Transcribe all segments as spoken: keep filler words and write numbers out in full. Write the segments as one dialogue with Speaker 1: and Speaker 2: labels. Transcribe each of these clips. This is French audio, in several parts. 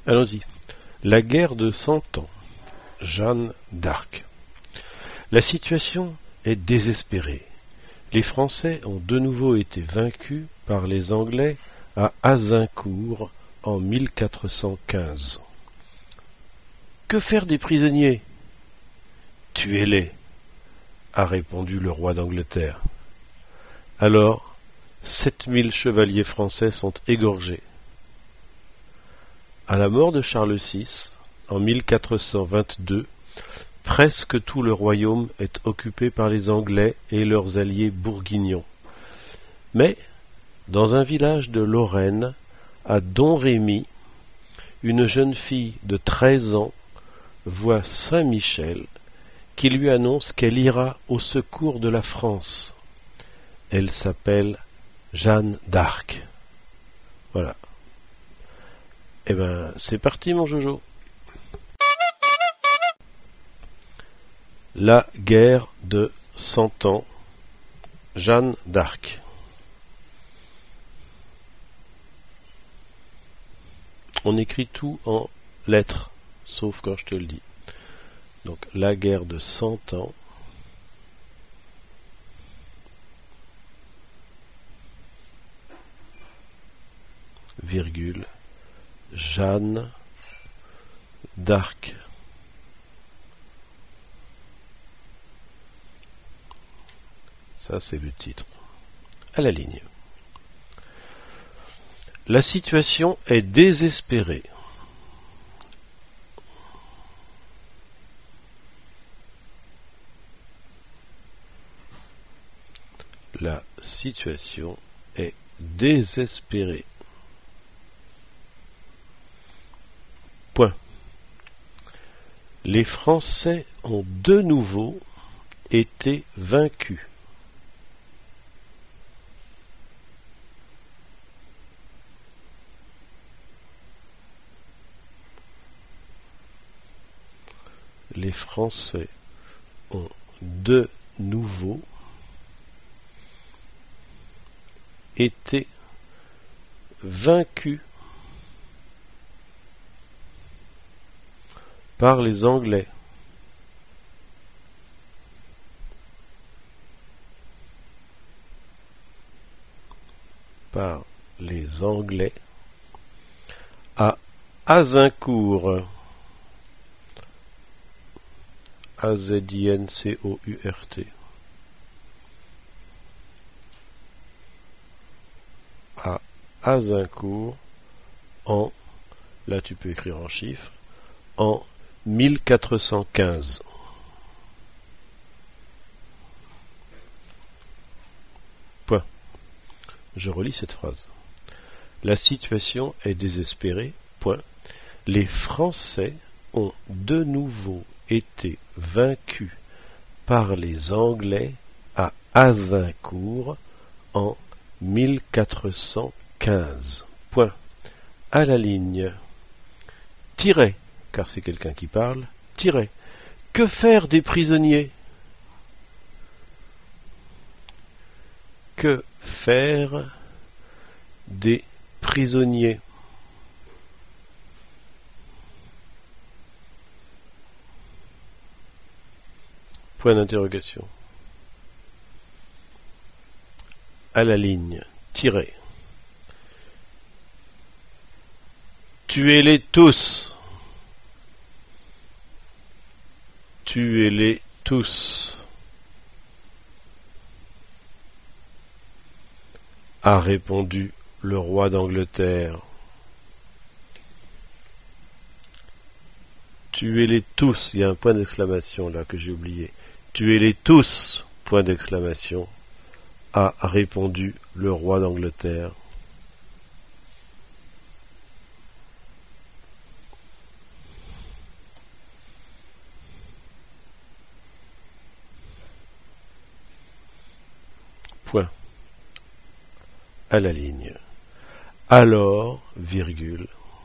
Speaker 1: Allons-y. La guerre de Cent Ans. Jeanne d'Arc. La situation est désespérée. Les Français ont de nouveau été vaincus par les Anglais à Azincourt en mille quatre cent quinze. Que faire des prisonniers? Tuez-les, a répondu le roi d'Angleterre. Alors, sept mille chevaliers français sont égorgés. À la mort de Charles six, en mille quatre cent vingt-deux, presque tout le royaume est occupé par les Anglais et leurs alliés bourguignons. Mais, dans un village de Lorraine, à Domrémy, une jeune fille de treize ans voit Saint Michel qui lui annonce qu'elle ira au secours de la France. Elle s'appelle Jeanne d'Arc. Voilà. Eh ben, c'est parti mon Jojo. La guerre de Cent Ans. Jeanne d'Arc. On écrit tout en lettres, sauf quand je te le dis. Donc, la guerre de Cent Ans. Virgule. Jeanne d'Arc. Ça, c'est le titre. À la ligne. La situation est désespérée. La situation est désespérée. Point. Les Français ont de nouveau été vaincus. Les Français ont de nouveau été vaincus par les Anglais. Par les Anglais à Azincourt. A Z I N C O U R T. À Azincourt en, là tu peux écrire en chiffres, en mille quatre cent quinze. Point. Je relis cette phrase. La situation est désespérée. Point. Les Français ont de nouveau été vaincus par les Anglais à Azincourt en mille quatre cent quinze. Point. À la ligne. Tiret, car c'est quelqu'un qui parle. Tiret. Que faire des prisonniers? Que faire des prisonniers? Point d'interrogation. À la ligne. Tiret. Tuez-les tous. Tuez-les tous. A répondu le roi d'Angleterre. Tuez-les tous. Il y a un point d'exclamation là que j'ai oublié. Tuez-les tous. Point d'exclamation. A répondu le roi d'Angleterre. Point. À la ligne. Alors, virgule.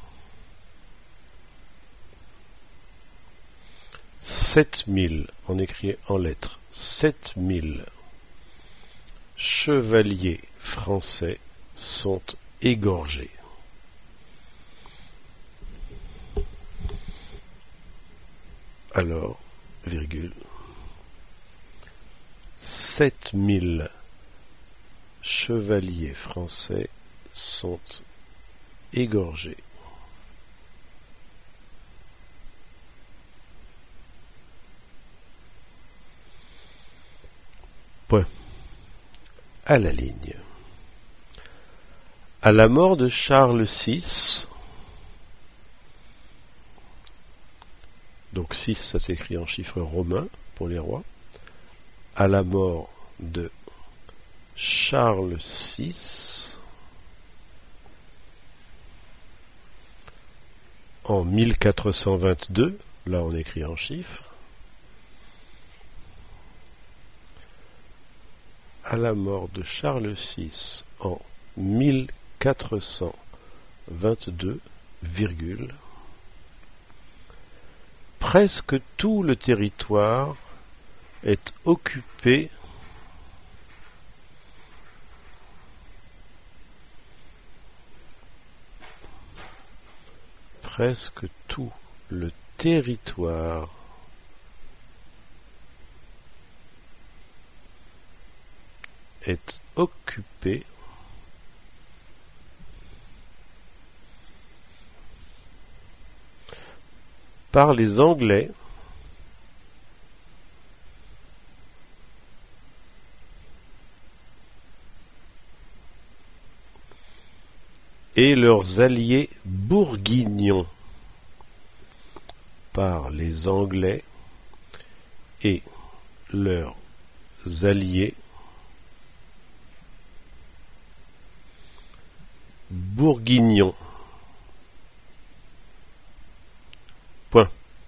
Speaker 1: Sept mille, on écrit en lettres, sept mille chevaliers français sont égorgés. alors, virgule, sept mille chevaliers français sont égorgés. Point. À la ligne. À la mort de Charles six, donc six ça s'écrit en chiffres romains pour les rois, à la mort de Charles six en mille quatre cent vingt-deux, là on écrit en chiffres, à la mort de Charles six en mille quatre cent vingt-deux, virgule, presque tout le territoire est occupé presque tout le territoire est occupé par les Anglais et leurs alliés bourguignons, par les Anglais et leurs alliés bourguignons. Point.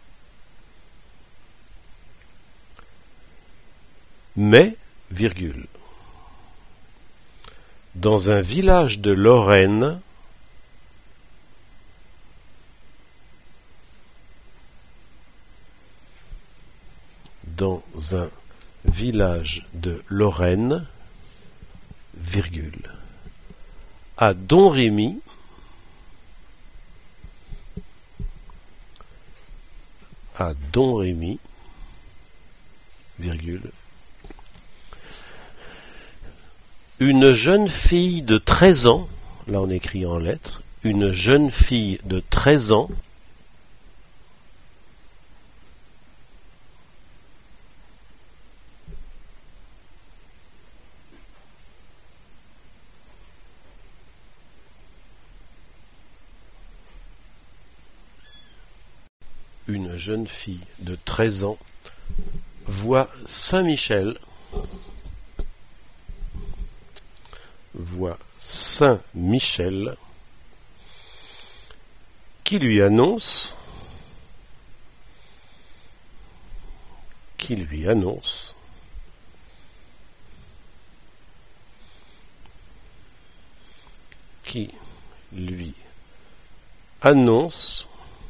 Speaker 1: Mais, virgule, dans un village de Lorraine, dans un village de Lorraine, virgule, à Domrémy, à Domrémy, virgule, une jeune fille de treize ans, là on écrit en lettres, une jeune fille de treize ans, une jeune fille de treize ans voit Saint-Michel, voit Saint-Michel, qui lui annonce, qui lui annonce, qui lui annonce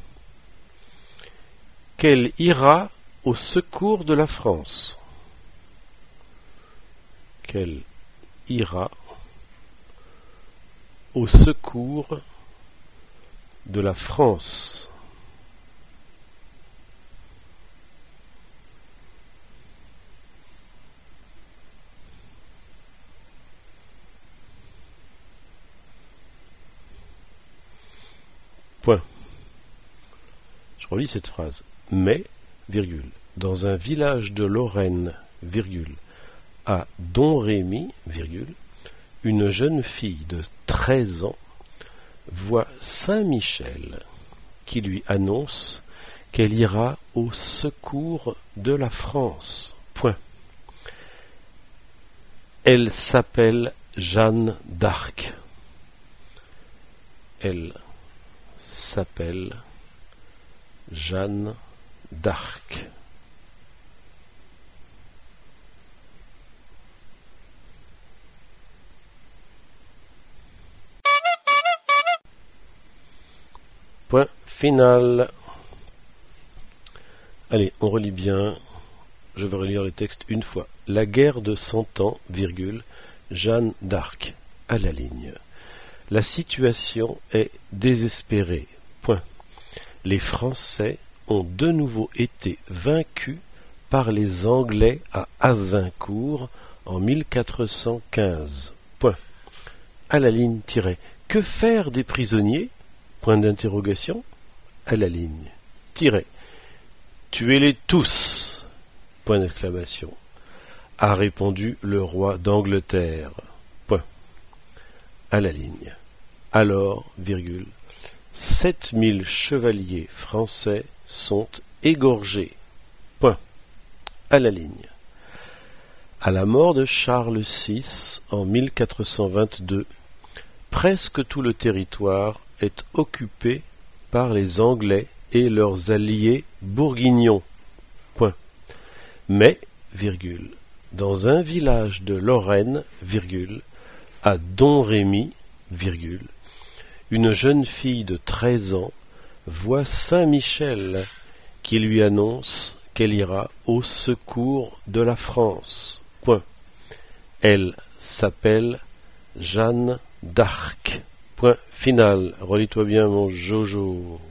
Speaker 1: qu'elle ira au secours de la France, qu'elle ira au secours de la France. Point. Je relis cette phrase. Mais, virgule, dans un village de Lorraine, virgule, à Domrémy, virgule, une jeune fille de treize ans voit Saint-Michel qui lui annonce qu'elle ira au secours de la France. Point. Elle s'appelle Jeanne d'Arc. Elle s'appelle Jeanne d'Arc. Point final. Allez, on relit bien. Je vais relire le texte une fois. La guerre de Cent Ans, virgule, Jeanne d'Arc, à la ligne. La situation est désespérée. Point. Les Français ont de nouveau été vaincus par les Anglais à Azincourt en mille quatre cent quinze. Point. À la ligne tiret. Que faire des prisonniers? Point d'interrogation. À la ligne tiret. Tuez-les tous. Point d'exclamation. A répondu le roi d'Angleterre. Point. À la ligne. Alors, virgule, sept mille chevaliers français sont égorgés. Point. À la ligne. À la mort de Charles six en mille quatre cent vingt-deux, presque tout le territoire est occupé par les Anglais et leurs alliés bourguignons. Point. Mais, virgule, dans un village de Lorraine, virgule, à Domrémy, virgule, une jeune fille de treize ans voit Saint Michel qui lui annonce qu'elle ira au secours de la France. Point. Elle s'appelle Jeanne d'Arc. Point final. Relis-toi bien, mon Jojo.